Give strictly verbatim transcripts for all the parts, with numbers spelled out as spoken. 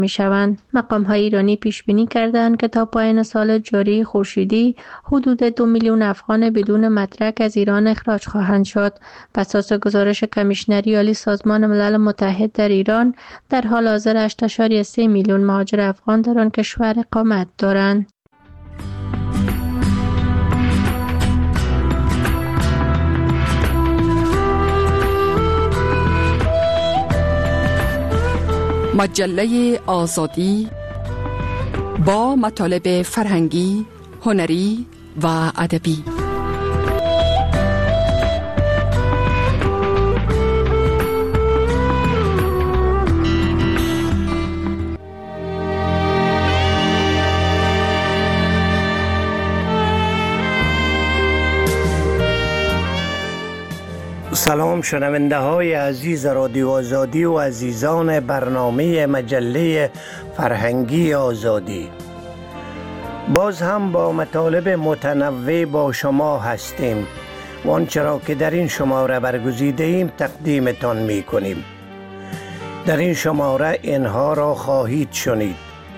می شوند. مقام های ایرانی پیش بینی کردند که تا پایان سال جاری خورشیدی حدود دو میلیون افغان بدون مدرک از ایران اخراج خواهند شد. بر اساس گزارش کمیشنری عالی سازمان ملل متحد در ایران، در حال حاضر هشت ممیز سه میلیون مهاجر افغان در آن کشور اقامت دارند. مجله آزادی با مطالب فرهنگی، هنری و ادبی. سلام شنونده های عزیز رادیو آزادی و عزیزان برنامه مجله فرهنگی آزادی. باز هم با مطالب متنوع با شما هستیم و آنچه را که در این شماره برگزیده ایم تقدیمتان می کنیم. در این شماره اینها را خواهید شنید: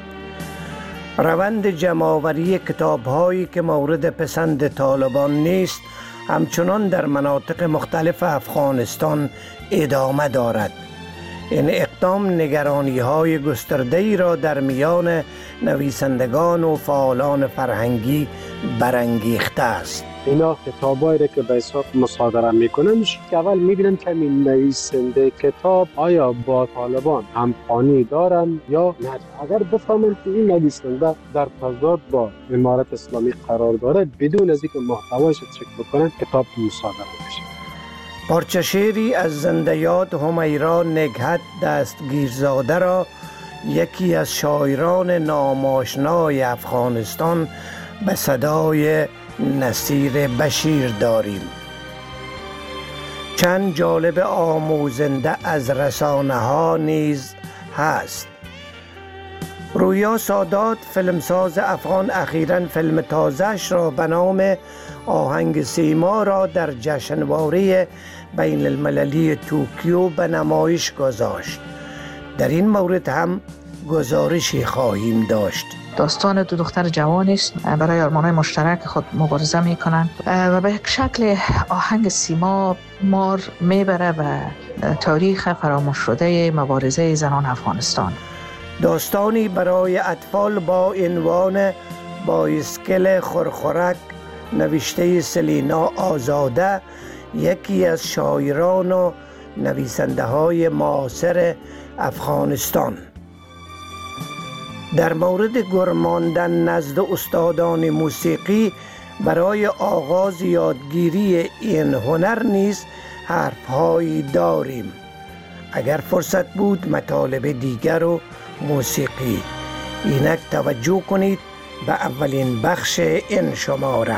روند جمع‌آوری کتاب‌هایی که مورد پسند طالبان نیست همچنان در مناطق مختلف افغانستان ادامه دارد. این اقدام نگرانی‌های گسترده‌ای را در میان نویسندگان و فعالان فرهنگی برانگیخته است. اینا کتابایی که به حساب مصادره میکنن که اول میبینن که این نویسنده کتاب آیا با طالبان همخوانی دارن یا نه. اگر بفهمن که این نویسنده در تضاد با امارت اسلامی قرار داره، بدون از اینکه محتوایش چک بکنن کتاب مصادره میشه. پارچه شعری از زنده یاد همیرا نگهت دستگیرزاده را یکی از شاعران ناماشنای افغانستان به صدای نصیر بشیر داریم. چند جالب آموزنده از رسانه ها نیز هست. رویا سادات، فیلمساز افغان، اخیراً فیلم تازه‌اش را به نام آهنگ سیما را در جشنواره بین المللی توکیو به نمایش گذاشت. در این مورد هم گزارشی خواهیم داشت. داستان دو دختر جوان است برای آرمان‌های مشترک خود مبارزه می‌کنند و به یک شکل آهنگ سیما مار میبره به تاریخ فراموش شده مبارزه زنان افغانستان. داستانی برای اطفال با عنوان بایسکل خورخورک نوشته سلینا آزاده، یکی از شاعران و نویسنده های معاصر افغانستان. در مورد گرماندن نزد استادان موسیقی برای آغاز یادگیری این هنر نیز حرفهایی داریم. اگر فرصت بود مطالب دیگر و موسیقی. اینک توجه کنید به اولین بخش این شماره.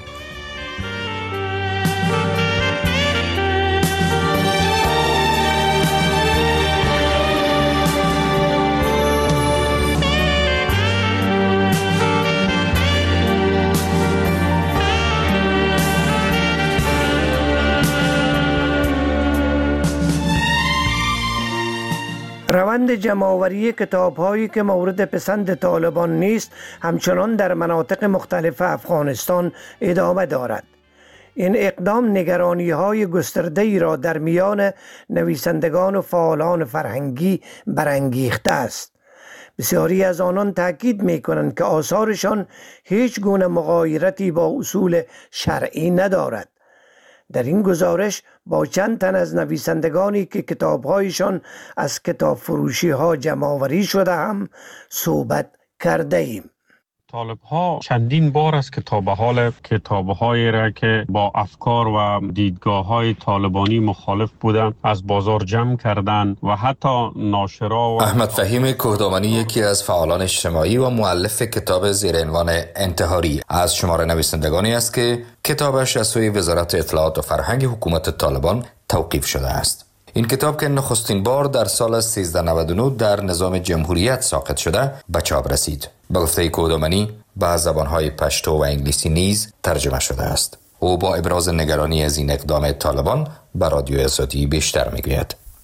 روند جمع‌آوری کتاب‌هایی که مورد پسند طالبان نیست همچنان در مناطق مختلف افغانستان ادامه دارد. این اقدام نگرانی‌های گسترده‌ای را در میان نویسندگان و فعالان فرهنگی برانگیخته است. بسیاری از آنان تاکید می‌کنند که آثارشان هیچ گونه مغایرتی با اصول شرعی ندارد. در این گزارش با چند تن از نویسندگانی که کتاب‌هایشان از کتاب فروشی ها جمع‌آوری شده هم صحبت کرده ایم. طالب ها چندین بار از کتاب حال کتاب هایی را که با افکار و دیدگاه های طالبانی مخالف بودند از بازار جمع کردند و حتی ناشرا و احمد فهیم کوهدامنی، یکی از فعالان اجتماعی و مؤلف کتاب زیر عنوان انتحاری، از شمار نویسندگانی است که کتابش از سوی وزارت اطلاعات و فرهنگ حکومت طالبان توقیف شده است. این کتاب که نخستین بار در سال سیزده نود و نه در نظام جمهوریت ساقط شده به چاپ رسید. به گفته کوهدامنی به زبانهای پشتو و انگلیسی نیز ترجمه شده است. او با ابراز نگرانی از این اقدام طالبان به رادیو آزادی بیشتر میگوید.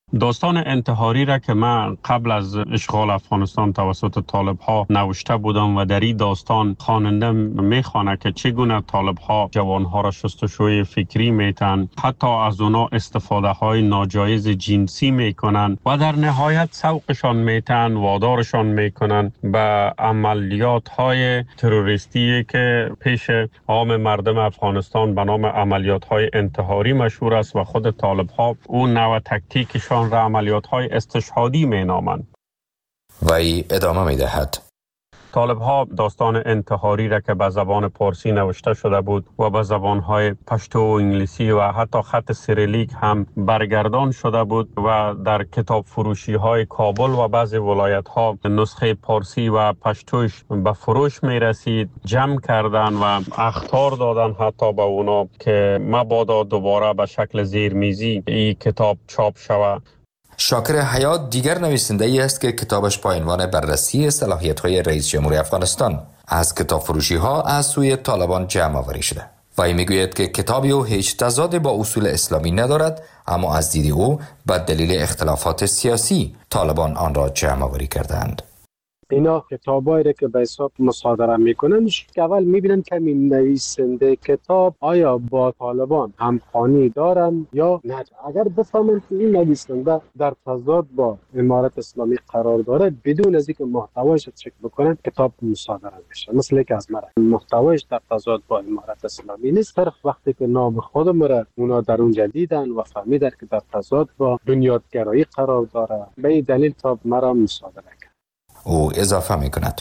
داستان انتحاری را که من قبل از اشغال افغانستان توسط طالب ها نوشته بودم و در این داستان خواننده میخوانه که چگونه طالب ها جوان ها را شستشوی فکری میتن، حتی از اونا استفاده های ناجایز جنسی میکنن و در نهایت سوقشان میتن، وادارشان میکنن به عملیات های تروریستی که پیش عام مردم افغانستان به نام عملیات های انتحاری مشهور است و خود طالب ها اون نوع تکتیکشان را عملیات های استشهادی می نامند. و ای ادامه می دهد. طالب ها داستان انتحاری را که به زبان پارسی نوشته شده بود و به زبان های پشتو و انگلیسی و حتی خط سیریلیک هم برگردان شده بود و در کتاب فروشی های کابل و بعضی ولایت ها نسخه پارسی و پشتوش به فروش می رسید، جمع کردن و اخطار دادن حتی به اونا که مبادا دوباره به شکل زیرمیزی این کتاب چاپ شود. شاکر حیات دیگر نویسنده ای است که کتابش با عنوان بررسی صلاحیت های رئیس جمهوری افغانستان از کتاب فروشی ها از سوی طالبان جمع آوری شده. و میگوید که کتابی او هیچ تضاد با اصول اسلامی ندارد، اما از دید او به دلیل اختلافات سیاسی طالبان آن را جمع آوری کردند. اینا کتابایی که به حساب مصادره میکنن که اول میبینن که این نویسنده کتاب آیا با طالبان همخوانی دارن یا نه. اگر بفهمن که این نویسنده در تضاد با امارت اسلامی قرار داره، بدون از اینکه محتوایش چک بکنن کتاب مصادره میشه. مثل که از مرا محتوایش در تضاد با امارت اسلامی نیست، صرف وقتی که نام خودم را اونا در اونجا دیدن و فهمیدن که در تضاد با بنیادگرایی قرار داره، به این دلیل کتاب مرا مصادره کرد. او اضافه می کند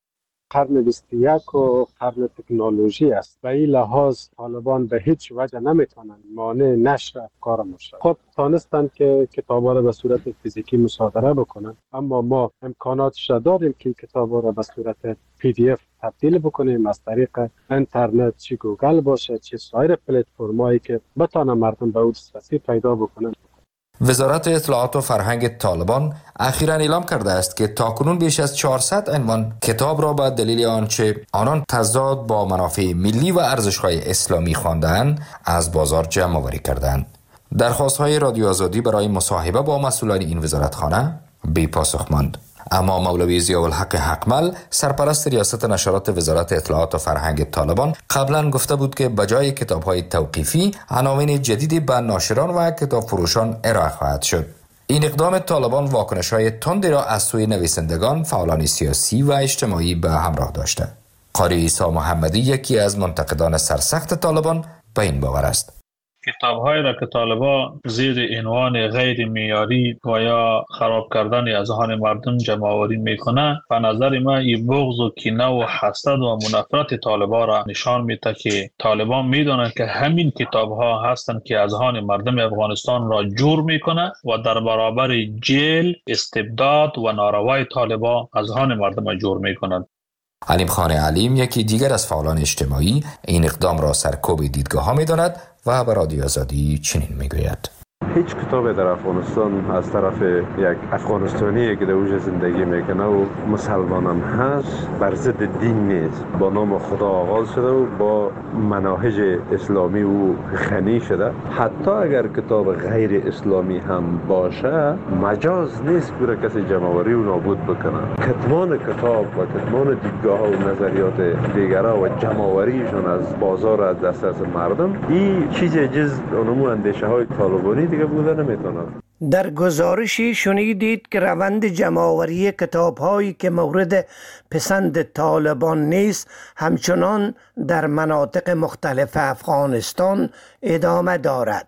قرن بیست و یک و قرن تکنولوژی است. به این لحاظ طالبان به هیچ وجه نمیتونن مانع نشر افکار ما شد. خود تانستن که کتابا را به صورت فیزیکی مصادره بکنن، اما ما امکاناتش داریم که کتابا را به صورت پی دی اف تبدیل بکنیم از طریق اینترنت، چی گوگل باشه چی سایر پلتفرمایی که بتانه مردم به اون دسترسی پیدا بکنن. وزارت اطلاعات و فرهنگ طالبان اخیراً اعلام کرده است که تاکنون بیش از چهارصد عنوان کتاب را به دلیل آنچه آنان تضاد با منافع ملی و ارزش‌های اسلامی خواندند از بازار جمع آوری کردند. درخواست‌های رادیو آزادی برای مصاحبه با مسئولان این وزارتخانه بی پاسخ ماند. اما مولوی ضیاءالحق حقمل سرپرست ریاست نشرات وزارت اطلاعات و فرهنگ طالبان قبلا گفته بود که بجای کتاب‌های توقیفی عناوین جدیدی به ناشران و کتاب فروشان ارائه خواهد شد. این اقدام طالبان واکنش‌های تندی را از سوی نویسندگان، فعالان سیاسی و اجتماعی به همراه داشته. قاری عیسی محمدی یکی از منتقدان سرسخت طالبان به این باور است. کتاب‌هایی را که طالبان زیر عنوان غیر معیاری و یا خراب کردن اذهان مردم جمع آوری میکنه، به نظر من این بغض و کینه و حسد و منافرت طالبان را نشان میده که طالبان میدونن که همین کتاب‌ها هستند که اذهان مردم افغانستان را جور میکنه و در برابر جیل، استبداد و ناروای طالبان اذهان مردم را جور میکنند. علیم خان علیم یکی دیگر از فعالان اجتماعی این اقدام را سرکوب دیدگاه ها می داند و به رادیو آزادی چنین می گوید. هیچ کتابی در افغانستان از طرف یک افغانستانی که در اوج زندگی میکنه و مسلمان هم هست بر ضد دین نیست. با نام خدا آغاز شده و با مناهج اسلامی او غنی شده. حتی اگر کتاب غیر اسلامی هم باشه مجاز نیست برای کسی جمع‌آوری و نابود بکنه. کتمان کتاب و کتمان دیدگاه ها و نظریات دیگرها و جمع‌آوریشون از بازار از دسترس مردم این چیز جز اونمو اندیشه های طالبانی دیگه بوده نمیتونه. در گزارشی شنیدید که روند جمع‌آوری کتاب‌هایی که مورد پسند طالبان نیست همچنان در مناطق مختلف افغانستان ادامه دارد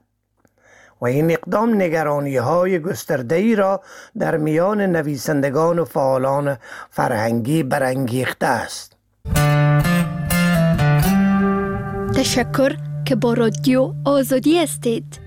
و این اقدام نگرانی‌های گسترده‌ای را در میان نویسندگان و فعالان فرهنگی برانگیخته است. تشکر که با رادیو آزادی هستید.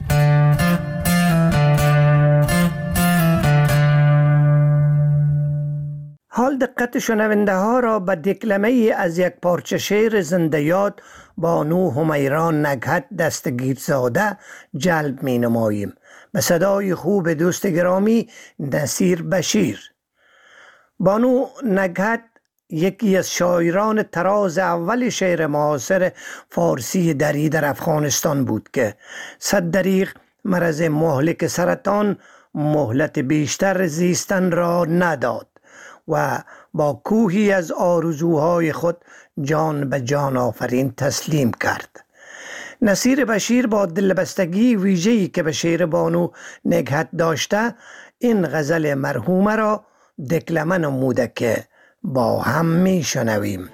حال دقت شنونده ها را به دکلمه از یک پارچه شعر زنده یاد بانو همیران نگهت دستگیرزاده جلب می نماییم به صدای خوب دوست گرامی نصیر بشیر. بانو نگهت یکی از شاعران تراز اول شعر معاصر فارسی دری در افغانستان بود که صد دریغ مرض مهلک سرطان مهلت بیشتر زیستن را نداد و با کوهی از آرزوهای خود جان به جان آفرین تسلیم کرد. نصیر بشیر با دلبستگی ویژه‌ای که به شعر بانو نگهت داشته این غزل مرحومه را دکلمه نموده که با هم می شنویم.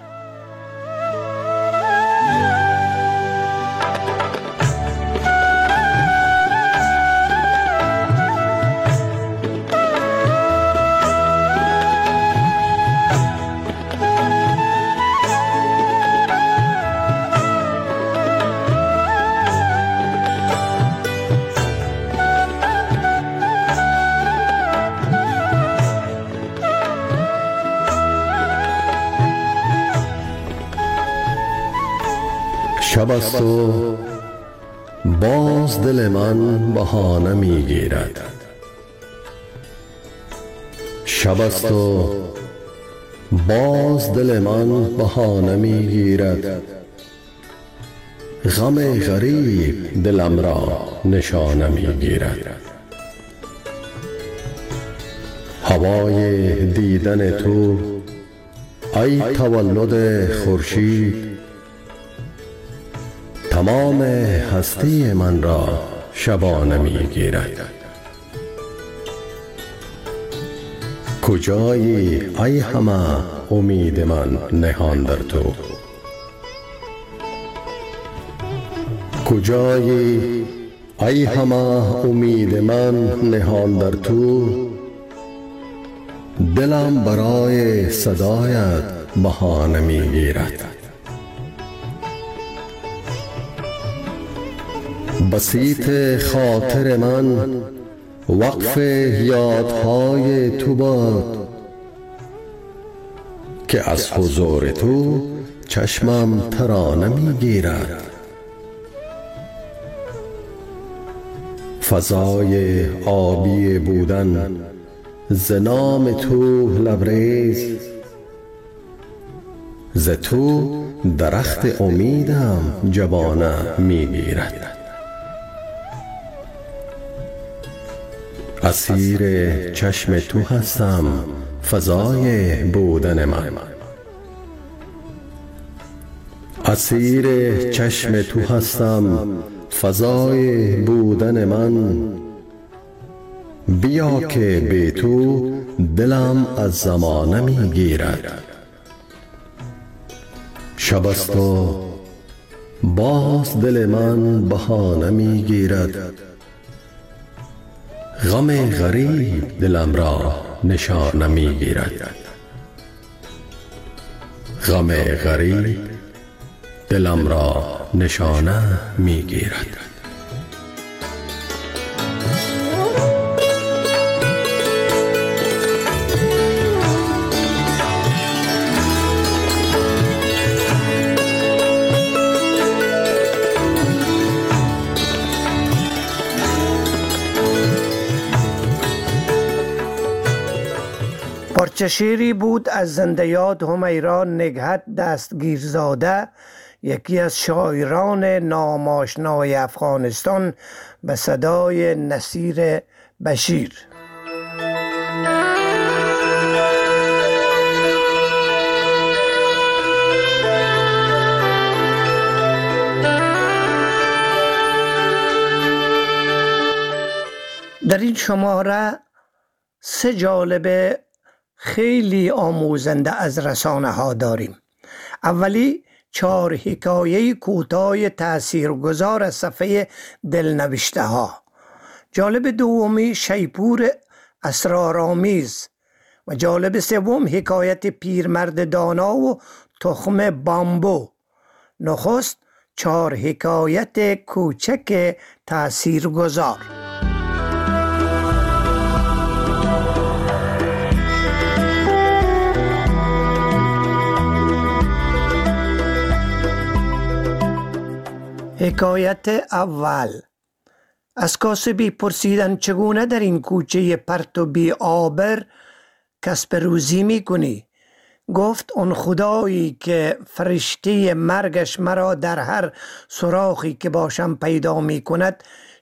شب است و باز دل من بهانه می گیرد، شب است و باز دل من بهانه می گیرد، غم غریب دلم را نشانه می گیرد. هوای دیدن تو ای تولد خورشید، تمام هستی من را شبانه می گیرد. کجایی ای همه امید من نهان در تو، کجایی ای همه امید من نهان در تو، دلم برای صدایت بهانه می گیرد. بسیط خاطر من وقف یادهای تو باد، که از حضور تو چشمم ترانه می گیرد. فضای آبی بودن ز نام تو لبریز، ز تو درخت امیدم جوانه می گیرد. اسیر چشم تو هستم فضای بودن من، اسیر چشم تو هستم فضای بودن من. بیا که بی تو دلم از زمانه می گیرد. شب است و باز دل من بهانه می گیرد، غم غریب دلم را نشانه می گیرد. غم غریب دلم را نشانه می گیرد. پارچه شعری بود از زنده یاد همیرا نگهت دستگیرزاده، یکی از شاعران ناماشنای افغانستان، به صدای نصیر بشیر. در این شماره سه جالبه خیلی آموزنده از رسانه ها داریم. اولی چهار حکایه کوتاه تاثیرگذار از صفحه دلنوشته ها. جالب دومی شیپور اسرارآمیز و جالب سوم حکایت پیرمرد دانا و تخم بامبو. نخست چهار حکایت کوچک تاثیرگذار. حکایت اول. از کاسبی پرسیدن چگونه در این کوچه پرت و بی آبر کسب روزی می کنی؟ گفت اون خدایی که فرشته مرگش مرا در هر سوراخی که باشم پیدا می کند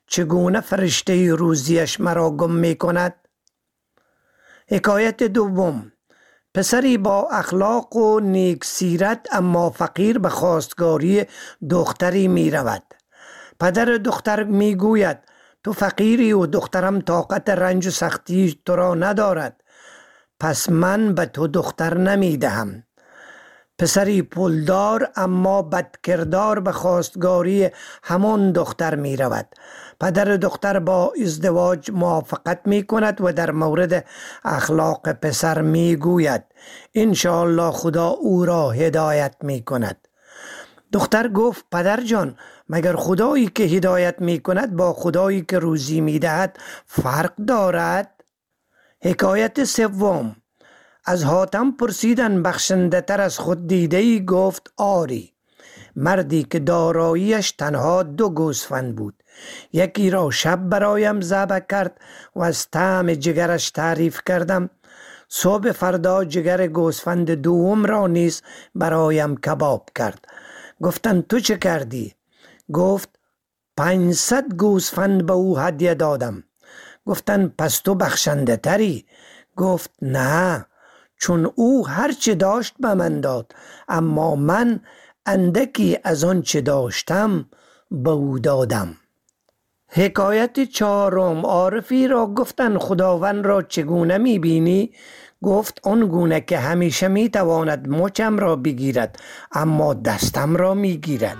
چگونه فرشته روزیش مرا گم می کند؟ حکایت دوم. پسری با اخلاق و نیک سیرت اما فقیر به خواستگاری دختری می رود. پدر دختر می گوید تو فقیری و دخترم طاقت رنج و سختی تو را ندارد، پس من به تو دختر نمی دهم. پسری پولدار اما بدکردار به خواستگاری همان دختر می رود. پدر دختر با ازدواج موافقت می کند و در مورد اخلاق پسر می گوید انشاءالله خدا او را هدایت می کند. دختر گفت پدر جان، مگر خدایی که هدایت می کند با خدایی که روزی می دهد فرق دارد؟ حکایت سوم. از حاتم پرسیدن بخشنده تر از خود دیده ای؟ گفت آری. مردی که داراییش تنها دو گوسفند بود، یکی را شب برایم ذبح کرد و از طعم جگرش تعریف کردم. صبح فردا جگر گوسفند دوم را نیز برایم کباب کرد. گفتن تو چه کردی؟ گفت پنجصد گوسفند به او هدیه دادم. گفتن پس تو بخشنده تری؟ گفت نه، چون او هر چه داشت به من داد، اما من اندکی از آن چه داشتم به او دادم. حکایت چهارم. عارفی را گفتن خداوند را چگونه می بینی؟ گفت آن گونه که همیشه می تواند مچم را بگیرد اما دستم را می گیرد.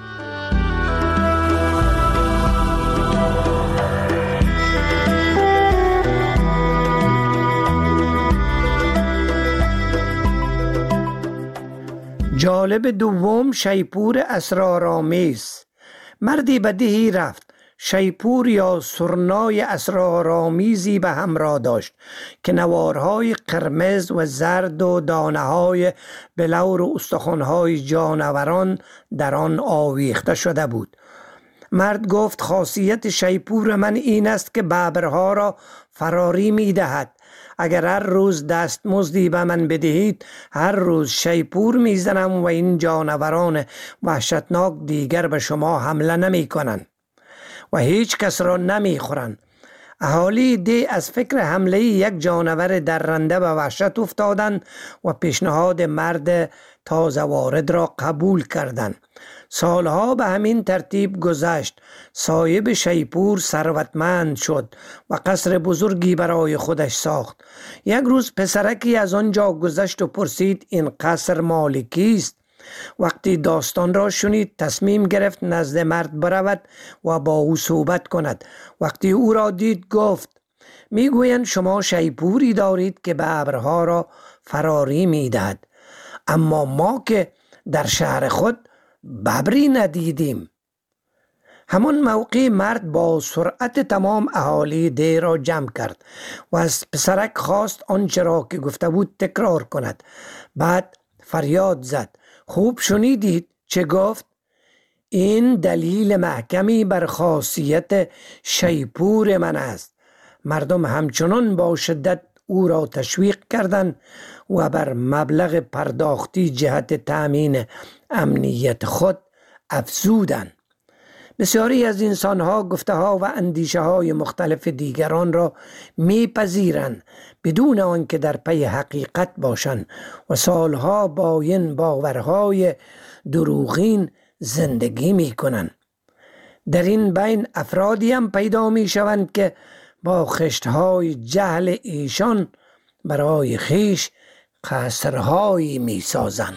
جالب دوم. شیپور اسرارآمیز. مردی به دهی رفت. شیپور یا سرنای اسرارآمیزی به همراه داشت که نوارهای قرمز و زرد و دانه‌های بلور و استخوان‌های جانوران در آن آویخته شده بود. مرد گفت خاصیت شیپور من این است که ببرها را فراری می دهد. اگر هر روز دستمزدی به من بدهید، هر روز شیپور می زنم و این جانوران وحشتناک دیگر به شما حمله نمی کنند و هیچ کس را نمی خورند. اهالی ده از فکر حمله یک جانور درنده به وحشت افتادند و پیشنهاد مرد تازه وارد را قبول کردند. سالها به همین ترتیب گذشت. صاحب شیپور ثروتمند شد و قصر بزرگی برای خودش ساخت. یک روز پسرکی از آنجا گذشت و پرسید این قصر مال کیست؟ وقتی داستان را شنید تصمیم گرفت نزد مرد برود و با او صحبت کند. وقتی او را دید گفت میگویند شما شیپوری دارید که ببرها را فراری میدهد، اما ما که در شهر خود ببری ندیدیم. همان موقع مرد با سرعت تمام اهالی ده را جمع کرد و از پسرک خواست آنچه را که گفته بود تکرار کند. بعد فریاد زد خوب شنیدید چه گفت؟ این دلیل محکمی بر خاصیت شیپور من است. مردم همچنان با شدت او را تشویق کردند و بر مبلغ پرداختی جهت تأمین امنیت خود افزودند. بسیاری از انسانها گفته ها و اندیشه های مختلف دیگران را میپذیرند بدون آنکه در پی حقیقت باشند و سالها با این باورهای دروغین زندگی میکنند. در این بین افرادی هم پیدا میشوند که با خشتهای جهل ایشان برای خیش قصرهایی میسازند.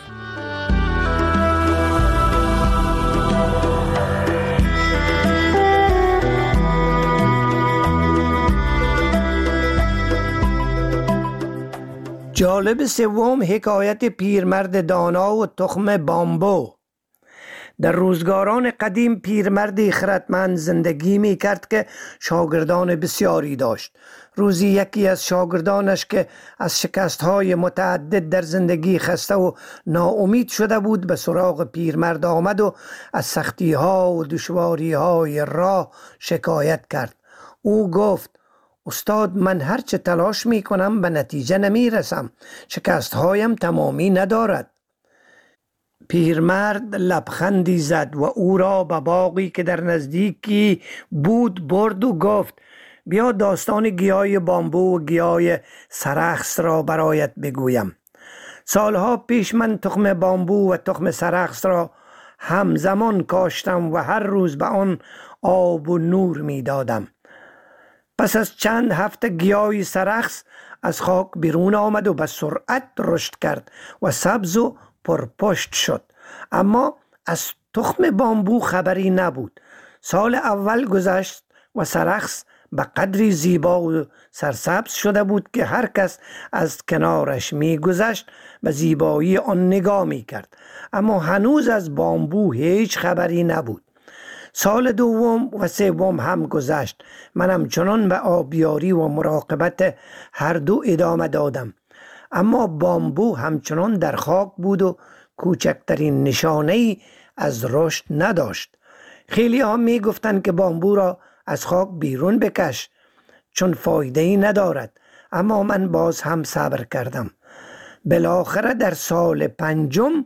جالب سوم. حکایت پیرمرد دانا و تخم بامبو. در روزگاران قدیم پیرمردی خردمند زندگی می کرد که شاگردان بسیاری داشت. روزی یکی از شاگردانش که از شکستهای متعدد در زندگی خسته و ناامید شده بود به سراغ پیرمرد آمد و از سختیها و دشواریهای راه شکایت کرد. او گفت استاد من هرچه تلاش می کنم به نتیجه نمی رسم. شکست هایم تمامی ندارد. پیرمرد لبخندی زد و او را به باغی که در نزدیکی بود برد و گفت بیا داستان گیاه بامبو و گیاه سرخس را برایت بگویم. سالها پیش من تخم بامبو و تخم سرخس را همزمان کاشتم و هر روز به آن آب و نور می دادم. پس از چند هفته گیاه سرخس از خاک بیرون آمد و به سرعت رشد کرد و سبز و پرپشت شد، اما از تخم بامبو خبری نبود. سال اول گذشت و سرخس به قدری زیبا و سرسبز شده بود که هر کس از کنارش می گذشت به زیبایی آن نگاه می کرد، اما هنوز از بامبو هیچ خبری نبود. سال دوم و سوم هم گذشت. من همچنان به آبیاری و مراقبت هر دو ادامه دادم، اما بامبو همچنان در خاک بود و کوچکترین نشانه‌ای از رشد نداشت. خیلی ها می گفتند که بامبو را از خاک بیرون بکش چون فایده‌ای ندارد، اما من باز هم صبر کردم. بالاخره در سال پنجم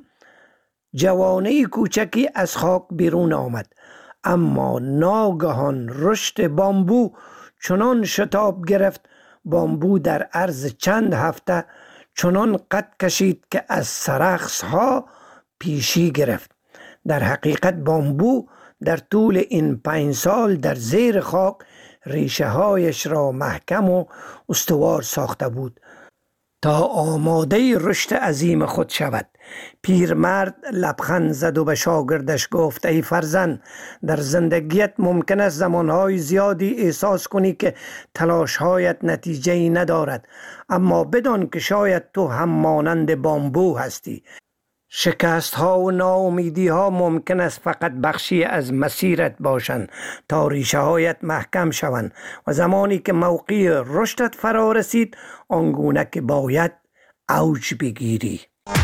جوانه کوچکی از خاک بیرون آمد، اما ناگهان رشد بامبو چنان شتاب گرفت. بامبو در عرض چند هفته چنان قد کشید که از سرخس ها پیشی گرفت. در حقیقت بامبو در طول این پنج سال در زیر خاک ریشه هایش را محکم و استوار ساخته بود تا آماده رشد عظیم خود شود. پیرمرد لبخند زد و به شاگردش گفت ای فرزند، در زندگیت ممکن است زمانهای زیادی احساس کنی که تلاشهایت نتیجه‌ای ندارد، اما بدان که شاید تو هم مانند بامبو هستی. شکست ها و ناامیدی ها ممکن است فقط بخشی از مسیرت باشند تا ریشه هایت محکم شوند و زمانی که موقع رشدت فرا رسید آنگونه که باید اوج بگیری.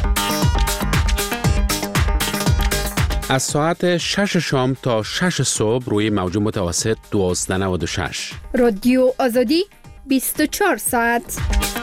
از ساعت شش شام تا شش صبح روی موج متوسط دوازده و نود و شش. رادیو آزادی بیست و چهار ساعت.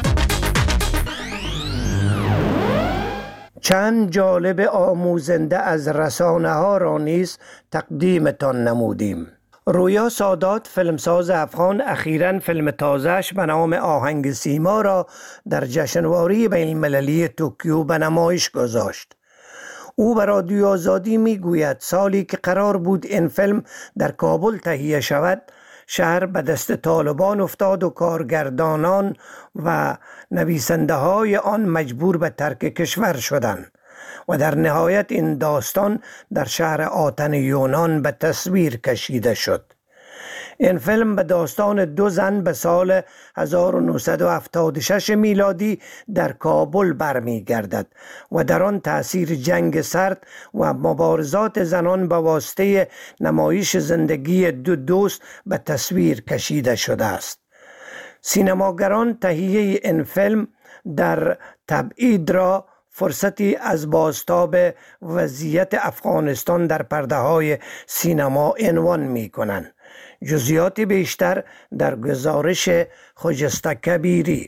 چند جالب آموزنده از رسانه ها را نیز تقدیمتان نمودیم. رویا سادات فیلمساز افغان اخیراً فیلم تازه‌اش به نام آهنگ سیما را در جشنواره بین المللی توکیو به نمایش گذاشت. او به رادیو آزادی می گوید سالی که قرار بود این فیلم در کابل تهیه شود، شهر به دست طالبان افتاد و کارگردانان و نویسنده های آن مجبور به ترک کشور شدند و در نهایت این داستان در شهر آتن یونان به تصویر کشیده شد. این فیلم به داستان دو زن به سال هزار و نهصد و هفتاد و شش میلادی در کابل برمیگردد و در آن تأثیر جنگ سرد و مبارزات زنان به واسطه نمایش زندگی دو دوست به تصویر کشیده شده است. سینماگران تهیه این فیلم در تبعید را فرصتی از بازتاب وضعیت افغانستان در پرده های سینما عنوان می کنند. جزئیات بیشتر در گزارش خجسته کبیری.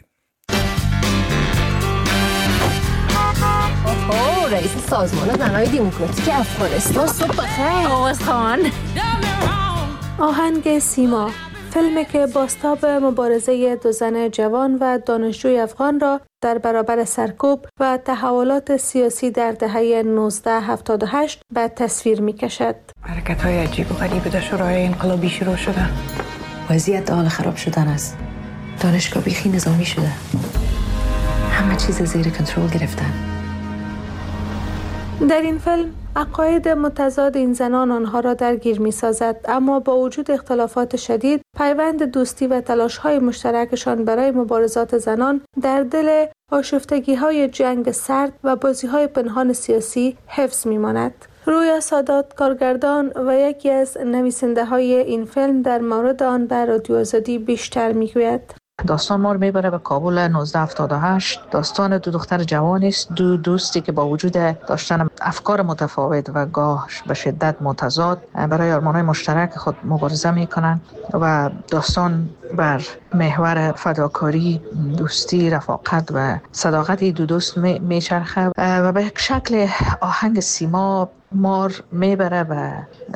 اوه رئیس سازمان زنای دموکراتیک افغانستان صبح بخیر. آواز خان. آهنگ سیما، فیلمی که بازتاب مبارزه دو زن جوان و دانشجوی افغان را در برابر سرکوب و تحولات سیاسی در دهه نوزده هفتاد و هشت به تصویر می کشد. حرکت‌های عجیب و غریب در شورای انقلابی شروع شده. وضعیت حال خراب شدن است. دانشگاه بیخی نظامی شده. همه چیز زیر کنترل گرفتن. در این فیلم عقاید متضاد این زنان آنها را درگیر می سازد، اما با وجود اختلافات شدید پیوند دوستی و تلاش‌های مشترکشان برای مبارزات زنان در دل آشفتگی‌های جنگ سرد و بازی‌های پنهان سیاسی حفظ می‌ماند. رویا سادات کارگردان و یکی از نویسنده‌های این فیلم در مورد آن در رادیو آزادی بیشتر می‌گوید. داستان ما رو میبره به کابل نوزده هفتاد و هشت. داستان دو دختر جوان است، دو دوستی که با وجود داشتن افکار متفاوت و گاه به شدت متضاد برای آرمان‌های مشترک خود مبارزه میکنند و داستان بر محور فداکاری، دوستی، رفاقت و صداقت دو دوست میچرخه و به شکل آهنگ سیما مار میبره به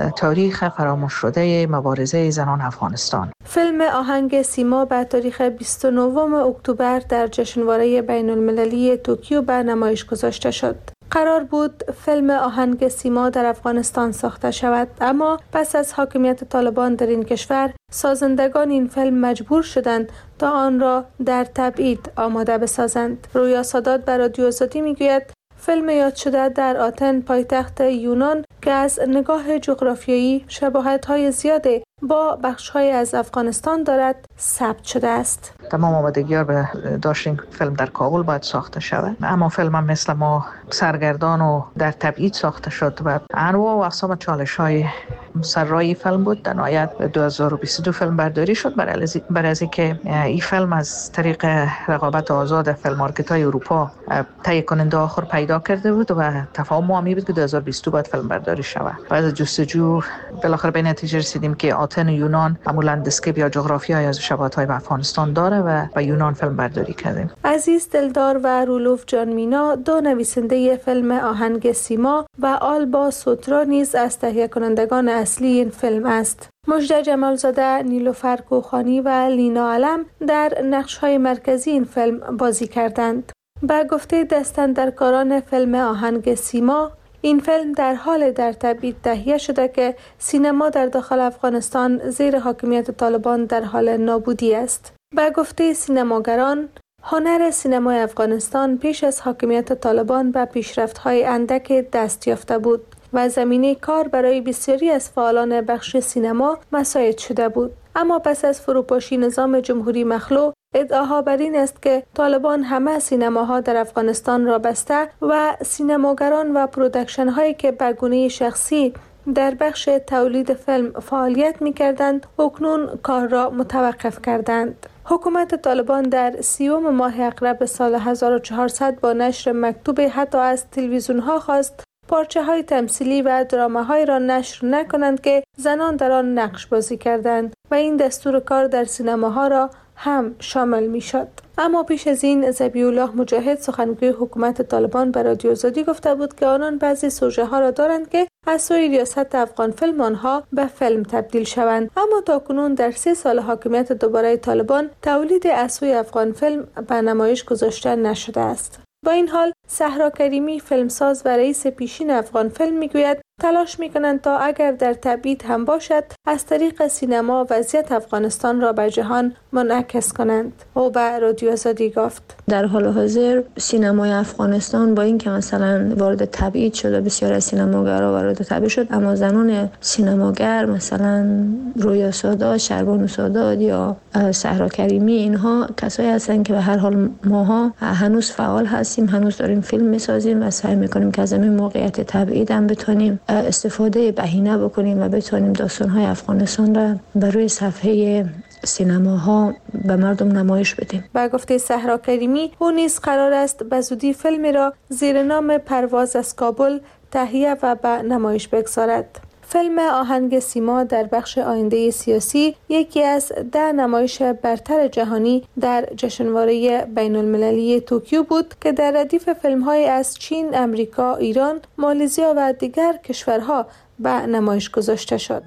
تاریخ فراموش شده مبارزه زنان افغانستان. فیلم آهنگ سیما به تاریخ بیست و نه اکتبر در جشنواره بین المللی توکیو به نمایش گذاشته شد. قرار بود فیلم آهنگ سیما در افغانستان ساخته شود، اما پس از حاکمیت طالبان در این کشور سازندگان این فیلم مجبور شدند تا آن را در تبعید آماده بسازند. رویا سادات بر رادیو آزادی میگوید فیلم یاد شده در آتن پایتخت یونان که از نگاه جغرافیایی شباهت‌های زیاده با بخش‌های از افغانستان دارد ثبت شده است. تمام آمادگی‌ها به داشت این فیلم در کابل باید ساخته شود، اما فیلم هم مثل ما سرگردان و در تبعید ساخته شد و انواع و اقسام چالش‌های سرای فیلم بود. در نهایت دو هزار و بیست و دو فیلم برداری شد برای از اینکه این فیلم از طریق رقابت آزاد فیلم مارکت‌های اروپا تهیه کننده آخر پیدا کرده بود و تفاهم ما می بود که دو هزار و بیست و دو باید فیلم برداری شود. بعد از جستجو بالاخره به نتیجه رسیدیم که آتن یونان معمولاً دسکیپ یا جغرافیایی از شباهت‌های به افغانستان داره و با یونان فیلم برداری کردیم. عزیز دلدار و رولوف جان مینا، دو نویسنده فیلم آهنگ سیما و آلبا سوترا نیز از تهیه کنندگان اصلی این فیلم است. مژده جمالزاده، نیلوفر کوخانی و لینا علم در نقش‌های مرکزی این فیلم بازی کردند. با گفته دستاندرکاران فیلم آهنگ سیما، این فیلم در حال در تبعید تهیه شده که سینما در داخل افغانستان زیر حاکمیت طالبان در حال نابودی است. با گفته سینماگران، هنر سینمای افغانستان پیش از حاکمیت طالبان به پیشرفت‌های اندک دست یافته بود و زمینه کار برای بسیاری از فعالان بخش سینما مساعد شده بود. اما پس از فروپاشی نظام جمهوری مخلوع، ادعاها بر این است که طالبان همه سینماها در افغانستان را بسته و سینماگران و پرودکشن هایی که به گونه شخصی در بخش تولید فیلم فعالیت می کردند اکنون کار را متوقف کردند. حکومت طالبان در سیوم ماه اقرب سال هزار و چهارصد با نشر مکتوب حتی از تلویزیون ها خواست پارچه های تمثیلی و درامه های را نشر نکنند که زنان در آن نقش بازی کردند و این دستور کار در سینماها را هم شامل می شد. اما پیش از این ذبیح الله مجاهد، سخنگوی حکومت طالبان، به رادیو آزادی گفته بود که آنان بعضی سوژه ها را دارند که از سوی ریاست افغان فیلم آنها به فیلم تبدیل شوند، اما تاکنون در سه سال حاکمیت دوباره طالبان تولید از سوی افغان فیلم به نمایش گذاشته نشده است. با این حال صحرا کریمی، فیلمساز و رئیس پیشین افغان فیلم، میگوید تلاش میکنند تا اگر در تبعید هم باشد از طریق سینما وضعیت افغانستان را به جهان منعکس کنند. او به رادیو آزادی گفت در حال حاضر سینمای افغانستان با اینکه مثلا وارد تبعید شد و بسیار از سینماگرها وارد تبعید شد، اما زنان سینماگر مثلا رویا سادات، شربانو سادات یا صحرا کریمی، اینها کسایی هستند که به هر حال ماها هنوز فعال هستیم، هنوز داریم فیلم میسازیم و سعی میکنیم که از این موقعیت تبعید هم بتونیم استفاده بهینه بکنیم و بتونیم داستان‌های افغانستان را بر روی صفحه سینماها به مردم نمایش بدیم. با گفته صحرا کریمی، او نیز قرار است به زودی فیلمی را زیر نام پرواز از کابل تهیه و به نمایش بگذارد. فیلم آهنگ سیما در بخش آینده سیاسی یکی از ده نمایش برتر جهانی در جشنواره بین المللی توکیو بود که در ردیف فیلم‌های از چین، امریکا، ایران، مالزیا و دیگر کشورها به نمایش گذاشته شد.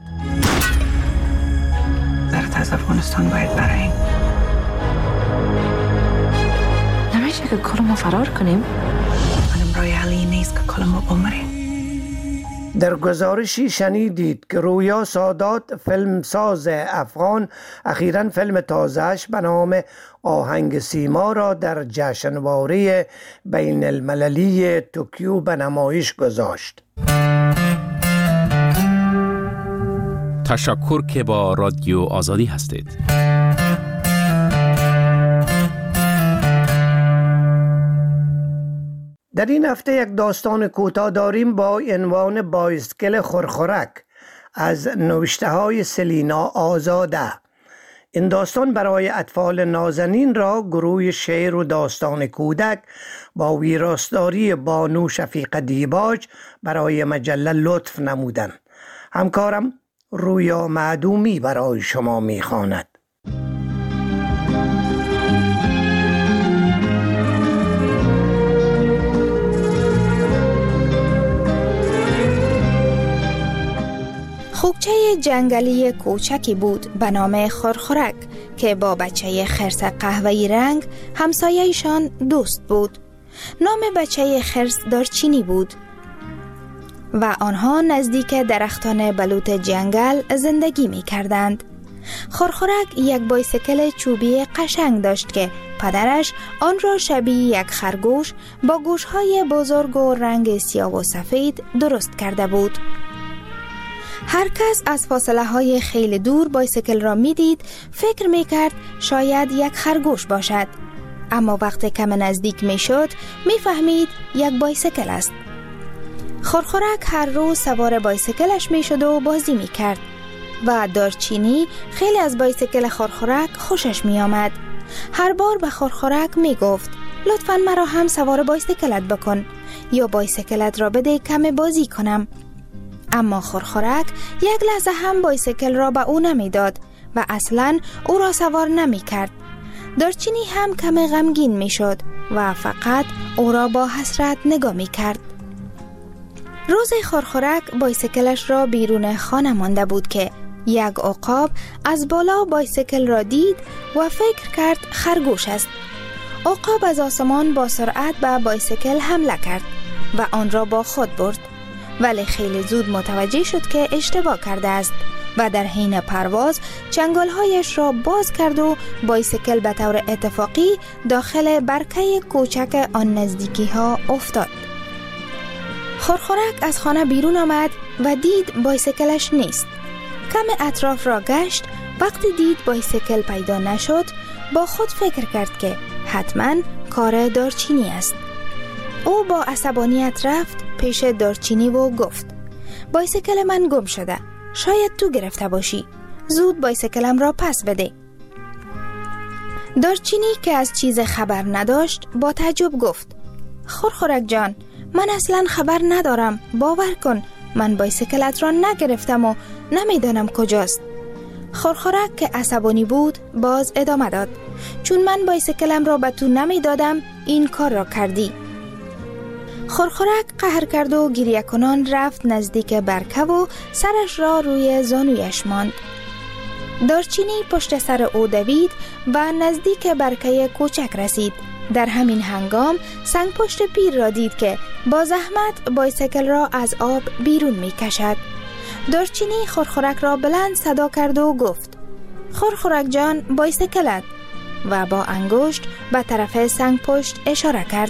درت از افغانستان باید براییم. نمیشه که کلمو فرار کنیم؟ منم رای حلی نیست که کلمو بمریم. در گزارشی شنیدید که رویا سادات، فیلمساز افغان، اخیراً فیلم تازه‌اش به نام آهنگ سیما را در جشنواره بین المللی توکیو به نمایش گذاشت. تشکر که با رادیو آزادی هستید. در این هفته یک داستان کوتاه داریم با عنوان بایسکل خرخرک از نوشته های سلینا آزاده. این داستان برای اطفال نازنین را گروه شعر و داستان کودک با ویراستاری بانو شفیق دیباج برای مجله لطف نمودند. همکارم رویا معدومی برای شما می‌خواند. خوکچه جنگلی کوچکی بود به نام خورخورک که با بچه خرس قهوه‌ای رنگ همسایه‌شان دوست بود. نام بچه خرس دارچینی بود و آنها نزدیک درختان بلوط جنگل زندگی می کردند. خورخورک یک بایسکل چوبی قشنگ داشت که پدرش آن را شبیه یک خرگوش با گوشهای بزرگ و رنگ سیاه و سفید درست کرده بود. هر کس از فاصله های خیلی دور بایسکل را می دید فکر می کرد شاید یک خرگوش باشد، اما وقتی کم نزدیک می شد می فهمید یک بایسکل است. خورخورک هر روز سوار بایسکلش می شد و بازی می کرد و دارچینی خیلی از بایسکل خورخورک خوشش می آمد. هر بار به خورخورک می گفت لطفاً مرا هم سوار بایسکلت بکن یا بایسکلت را بده کم بازی کنم. اما خورخورک یک لحظه هم بایسکل را به او نمی داد و اصلاً او را سوار نمی کرد. دارچینی هم کم غمگین می شد و فقط او را با حسرت نگاه می کرد. روز خورخورک بایسکلش را بیرون خانه مانده بود که یک عقاب از بالا بایسکل را دید و فکر کرد خرگوش است. عقاب از آسمان با سرعت به بایسکل حمله کرد و آن را با خود برد، ولی خیلی زود متوجه شد که اشتباه کرده است و در حین پرواز چنگالهایش را باز کرد و بایسکل به طور اتفاقی داخل برکه کوچک آن نزدیکی ها افتاد. خورخورک از خانه بیرون آمد و دید بایسکلش نیست. کم اطراف را گشت. وقتی دید بایسکل پیدا نشد با خود فکر کرد که حتما کار دارچینی است. او با عصبانیت رفت پیش دارچینی و گفت بایسکل من گم شده، شاید تو گرفته باشی، زود بایسکلم را پس بده. دارچینی که از چیز خبر نداشت با تعجب گفت خورخورک جان، من اصلا خبر ندارم، باور کن من بایسکلت را نگرفتم و نمیدانم کجاست. خورخورک که عصبانی بود باز ادامه داد چون من بایسکلم را به تو نمیدادم این کار را کردی. خورخورک قهر کرد و گریه کنان رفت نزدیک برکه و سرش را روی زانویش ماند. دارچینی پشت سر او دوید و نزدیک برکه کوچک رسید. در همین هنگام سنگ پشت پیر را دید که با زحمت بایسکل را از آب بیرون می کشد. دارچینی خورخورک را بلند صدا کرد و گفت خورخورک جان، بایسکلت، و با انگشت به طرف سنگ پشت اشاره کرد.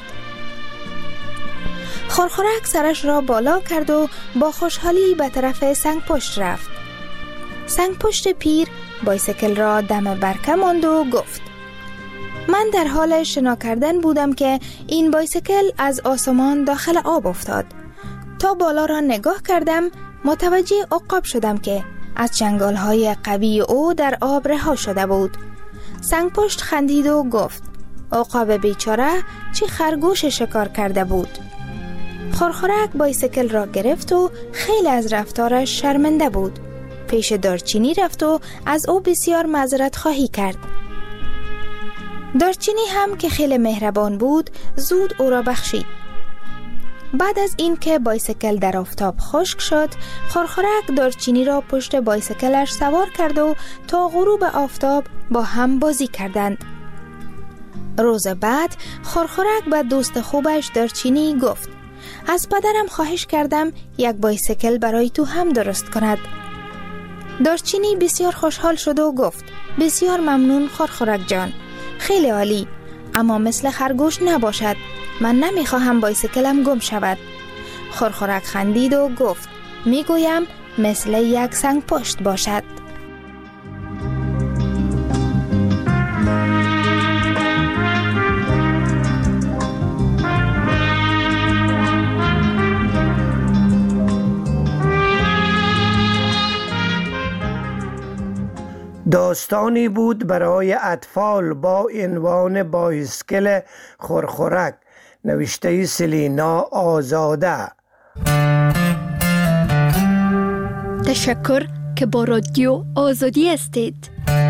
خورخورک سرش را بالا کرد و با خوشحالی به طرف سنگ پشت رفت. سنگ پشت پیر بایسکل را دم برکه ماند و گفت من در حال شنا کردن بودم که این بایسکل از آسمان داخل آب افتاد. تا بالا را نگاه کردم متوجه عقاب شدم که از چنگالهای قوی او در آب رها شده بود. سنگ پشت خندید و گفت عقاب بیچاره چی خرگوش شکار کرده بود. خورخورک بایسکل را گرفت و خیلی از رفتارش شرمنده بود. پیش دارچینی رفت و از او بسیار معذرت خواهی کرد. دارچینی هم که خیلی مهربان بود زود او را بخشید. بعد از این که بایسکل در آفتاب خشک شد، خورخورک دارچینی را پشت بایسکلش سوار کرد و تا غروب آفتاب با هم بازی کردند. روز بعد خورخورک به دوست خوبش دارچینی گفت از پدرم خواهش کردم یک بایسکل برای تو هم درست کند. دارچینی بسیار خوشحال شد و گفت بسیار ممنون خورخورک جان، خیلی عالی، اما مثل خرگوش نباشد، من نمیخواهم بایسکلم گم شود. خورخورک خندید و گفت میگویم مثل یک سنگ پشت باشد. داستانی بود برای اطفال با عنوان بایسکل خرخرک، نوشته سلینا آزاده. تشکر که با رادیو آزادی هستید.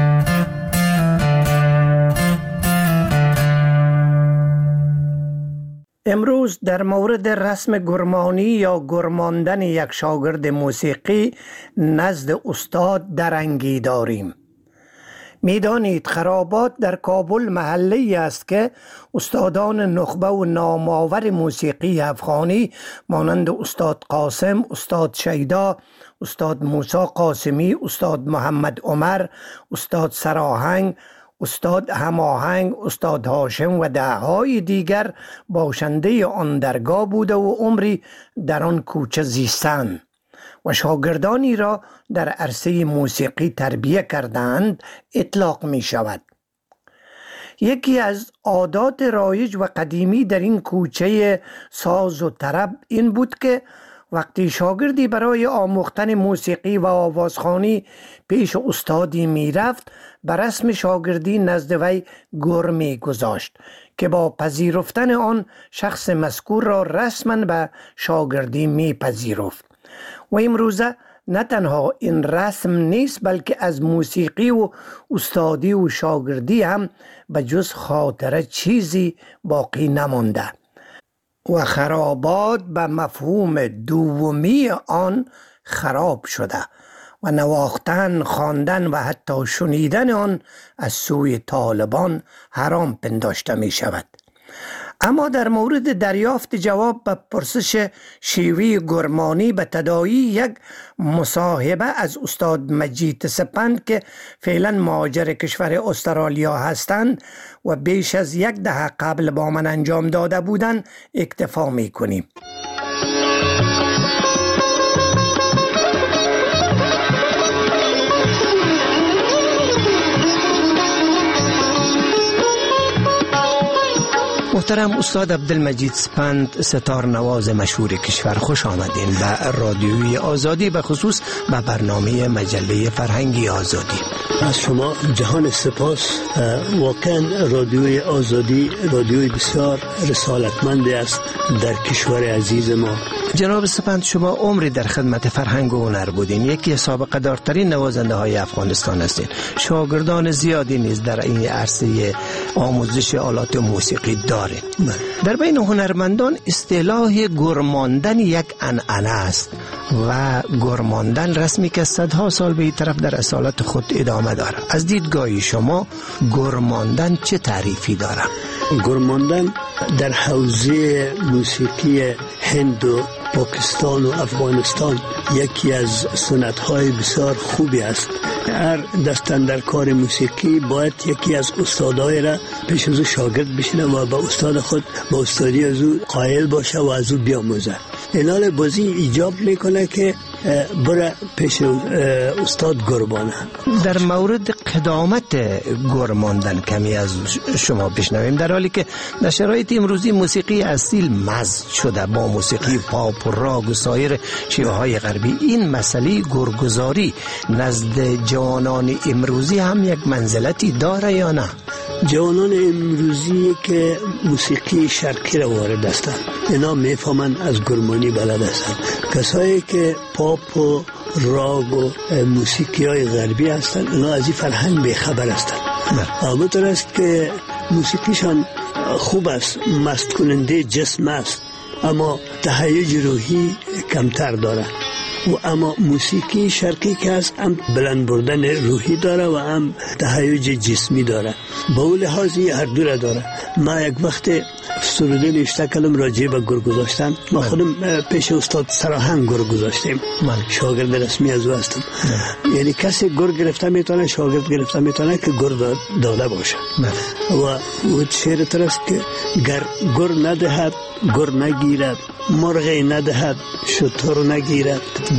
امروز در مورد رسم گرمانی یا گرماندن یک شاگرد موسیقی نزد استاد درنگی داریم. میدانید خرابات در کابل محلی است که استادان نخبه و نامآور موسیقی افغانی مانند استاد قاسم، استاد شیدا، استاد موسی قاسمی، استاد محمد عمر، استاد سراهنگ، استاد هماهنگ، استاد هاشم و دههای دیگر باشنده آن درگاه بوده و عمری در آن کوچه زیستند و شاگردانی را در عرصه موسیقی تربیت کردند اطلاق می شود. یکی از عادات رایج و قدیمی در این کوچه ساز و طرب این بود که وقتی شاگردی برای آموختن موسیقی و آوازخوانی پیش استادی می رفت، بر رسم شاگردی نزد وی گرمی گذاشت که با پذیرفتن آن شخص مذکور را رسما به شاگردی می پذیرفت. و امروزه نه تنها این رسم نیست، بلکه از موسیقی و استادی و شاگردی هم به جز خاطره چیزی باقی نمانده و خرابات به مفهوم دومی آن خراب شده و نواختن، خواندن و حتی شنیدن آن از سوی طالبان حرام پنداشته می شود. اما در مورد دریافت جواب به پرسش شیوی گرمانی به تداعی یک مصاحبه از استاد مجید سپند که فعلا مهاجر کشور استرالیا هستند و بیش از یک دهه قبل با من انجام داده بودند اکتفا می کنیم. محترم استاد عبدالمجید سپند، ستار نواز مشهور کشور، خوش آمدین به رادیوی آزادی، به خصوص به برنامه مجله فرهنگی آزادی. از شما جهان سپاس. واقعا رادیوی آزادی رادیوی بسیار رسالتمند است در کشور عزیز ما. جناب سپند، شما عمری در خدمت فرهنگ و هنر بودین، یکی سابقه دارترین نوازنده های افغانستان هستین، شاگردان زیادی نیز در این عرصه آموزش آلات موسیقی دارین. در بین هنرمندان اصطلاح گرماندن یک عنعنه است و گرماندن رسمی که صدها سال به این طرف در اصالت خود ادامه داره. از دیدگاه شما گرماندن چه تعریفی داره؟ گرماندن در حوزه موسیقی هند و پاکستان و افغانستان یکی از سنت‌های بسیار خوبی است. هر دستن در کار موسیقی باید یکی از استادای را پیش از او شاگرد بشینه و با استاد خود با استادی از او قائل باشه و از او بیاموزه. اینال بازی ایجاب میکنه که بره پیش استاد گرمانه. در مورد قدامت گرماندن کمی از شما بشنویم، در حالی که در شرایط امروزی موسیقی اصیل مزج شده با موسیقی پاپ و راگ و سایر شیوه های غربی، این مسئله گرگزاری نزد جوانان امروزی هم یک منزلتی داره یا نه؟ جوانان امروزی که موسیقی شرقی را وارد هستند اینا میفهمن از گرمانی بلد هستند. کسایی که پاپ و راگ و موسیقی های غربی هستند اینا از این فرهنگ بیخبر هستند. البته است که موسیقیشان خوب است، مست کننده جسم است، اما تهیج روحی کمتر داره. و اما موسیقی شرقی که هست هم بلند بردن روحی داره و هم تهیج جسمی داره. با اون لحاظی هر دو را داره. ما یک وقت سروده نشته کلم راجع به گرگ گذاشتن، ما خودم پیش استاد سراهنگ گرگ گذاشتیم، من شاگرد رسمی از او هستم. یعنی کسی گرگ گرفته میتونه، شاگرد گرفته میتونه که گرگ داده باشه. و و شعر ترست که گر گر ندهد گر نگیرد، مرغی ندهد شتر نگیرد.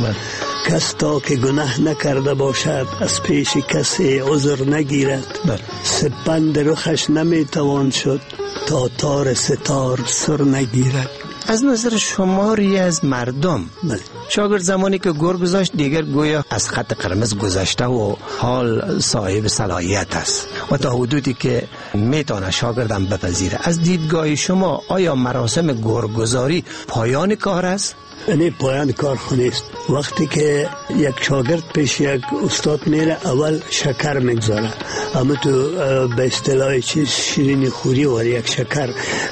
کس تا که گناه نکرده باشد از پیش کسی عذر نگیرد. سپند رخش نمیتوان شد تا تار ستار سر نگیرد. از نظر شماری از مردم بله. شاگرد زمانی که گر گذاشت دیگر گویا از خط قرمز گذشته و حال صاحب صلاحیت است و تا حدودی که میتونه شاگردم بپذیره. از دیدگاه شما آیا مراسم گرگزاری پایان کار است؟ یعنی پایان کار نیست. وقتی که یک شاگرد پیش یک استاد میره اول شکر میگذاره، اما تو به اصطلاح چیز شیرینی خوری و یک شکر،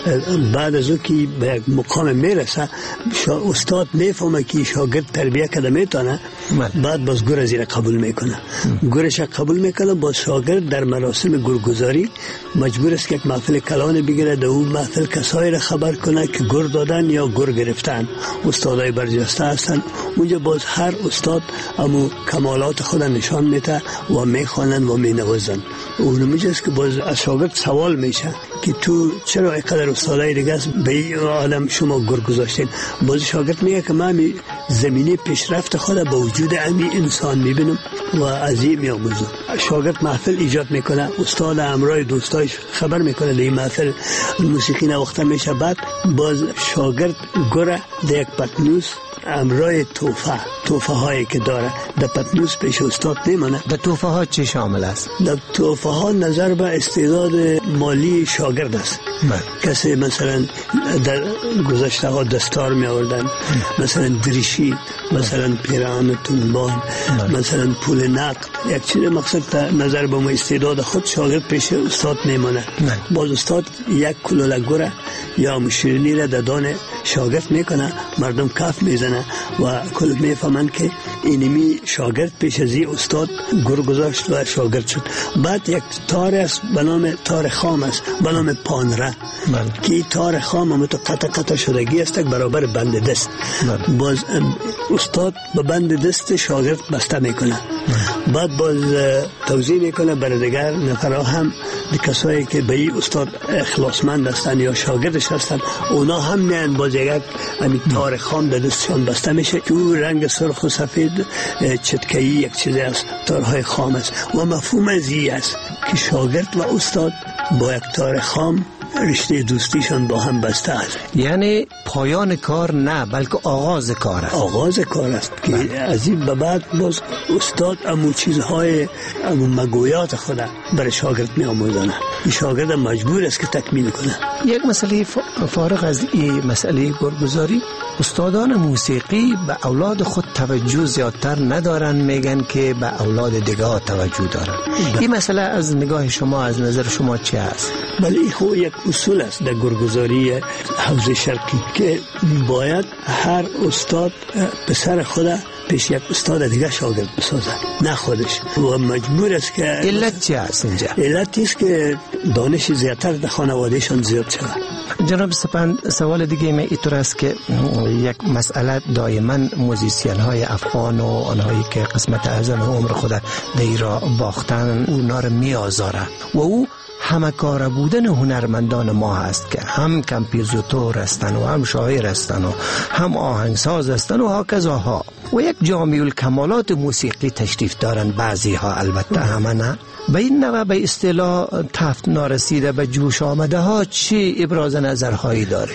بعد از او که به یک مقام میرسه استاد میفهمه که شاگرد تربیه کرده میتونه، بعد باز گر زیر قبول میکنه. گرش قبول میکنه، باز شاگرد در مراسم گرگزاری مجبور است که یک محفل کلان بگیره، در اون محفل کسایی را خبر کنه که گر دادن یا گر گرفتن، استادای برجسته هستن. اونجا باز هر استاد امو کمالات خود نشان میده و میخوانن و مینوازن. اون میجاست که باز از شاگرد سوال میشه که تو چرا اینقدر استادای دیگه است به این عالم شما گر گذاشتین؟ باز شاگرد میگه که من زمینه پیشرفت خود با وجود امی انسان میبینم و از این میاموزم. شاگرد محفل ایجاد میکنه، استاد همراه دوستایش خبر میکنه در این محفل موسیقی نواخته میشه، بعد باز شاگرد گره در یک پتنوس همراه توفه توفه هایی که داره در پتنوس پیش استاد نمانه. در توفه ها چی شامل است؟ در توفه ها نظر به استعداد مالی شاگرد است. کسی مثلا در گذشته ها دستار می آوردن، مثلا دریشی، مثلا پیران تنبان، مثلا پول نقد، یک چیز مقصد نظر به استعداد خود شاگرد پیش استاد نمانه. باز استاد یک کلوله گره یا مشیرینی را در دان شاگرد میکنه، مردم کف میزنه و کل میفهمن که اینمی شاگرد پیش از این استاد گر گذاشت و شاگرد شد. بعد یک تار است به نام تار خام است به نام پانره که تار خام هم تو قطع قطع شدگی است برابر بند دست. باز استاد به بند دست شاگرد بسته میکنه، بعد باز توضیح میکنه برای دیگر نفرها هم کسایی که به این استاد اخلاصمند هستن یا شاگردش هستن، اونا هم میان باز یک همین تار خام در دستشان بسته میشه که او رنگ سرخ و سفید چتکه‌ای یک چیز است، تارهای خام است و مفهوم از این است که شاگرد و استاد با یک تار خام رشته دوستیشان با هم بسته است. یعنی پایان کار نه بلکه آغاز کار است. آغاز کار است که از این به بعد باز استاد امو چیزهای امو مگویات خود برای شاگرد می آموزانه. این شاگرد مجبور است که تکمیل کنه. یک مسئله فارغ از این مسئله گرگزاری، استادان موسیقی به اولاد خود توجه زیادتر ندارن، میگن که به اولاد دیگه ها توجه دارن. این مسئله از نگاه شما، از نظر شما چی است؟ بله این یک اصول است در گرگزاری حوزه شرقی که باید هر استاد پسر خود پیش یک استاد دیگه شاگرد بسازه، نه خودش، و مجبور است که علت چی است اینجا؟ علت است که دانش زیادتر در خانوادهشان زیاد شود. جناب سپند، سوال دیگه من اینطور است که یک مسئله دائما موزیسین های افغان و آنهایی که قسمت اعظم عمر خود دیرا باختن اونا رو می آزاره و او همه کار بودن هنرمندان ما هست که هم کمپوزیتور هستن و هم شاعر هستن و هم آهنگساز هستن و هاکذا ها و یک جامع الکمالات موسیقی تشریف دارن، بعضی ها البته همه نه. به این نوع به اصطلاح تفت نارسیده به جوش آمده ها چی ابراز نظرهایی داریم؟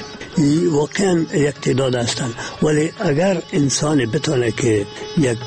واقعا یک تعداد هستند، ولی اگر انسان بتونه که یک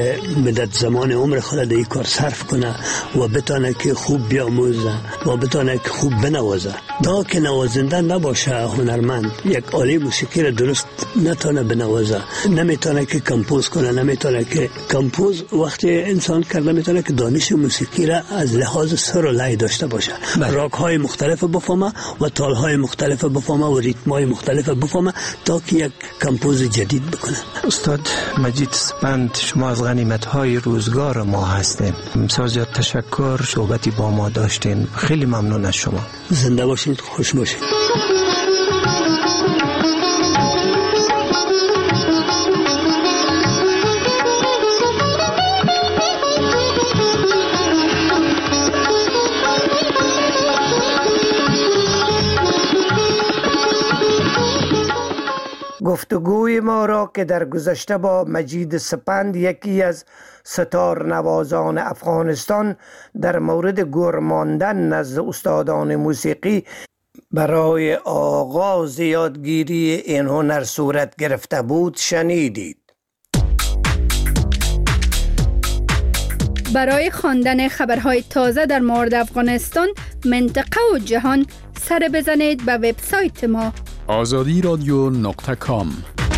مدت زمان عمر خود در این کار صرف کنه و بتونه که خوب بیاموزه و بتونه که خوب بنوازه، تا که نوازنده نباشه هنرمند یک آله موسیقی را درست نتونه بنوازه، نمیتونه که کمپوز کنه، نمیتونه که کمپوز وقتی انسان کرده میتونه که دانش موسیقی را از لحاظ سر و لای داشته باشه، راگ های مختلف بفهمه و تال های مختلف بفهمه و ریتم های مختلف بفهمه تا که یک کمپوز جدید بکنه. استاد مجید سپند، شما از غنیمت های روزگار ما هستین. بسیار تشکر، صحبتی با ما داشتین. خیلی ممنون از شما. زنده باشید، خوش باشید. گفتگوی ما را که در گذشته با مجید سپند، یکی از ستار نوازان افغانستان، در مورد گر ماندن نزد استادان موسیقی برای آغاز یادگیری این هنر صورت گرفته بود شنیدید. برای خواندن خبرهای تازه در مورد افغانستان، منطقه و جهان سر بزنید به وبسایت ما آزادی رادیو نقطه کام.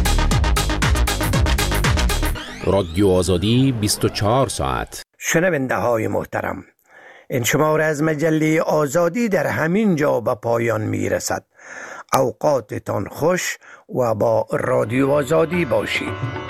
رادیو آزادی بیست و چهار ساعت. شنونده های محترم، این شماره از مجله آزادی در همین جا به پایان می رسد. اوقاتتان خوش و با رادیو آزادی باشید.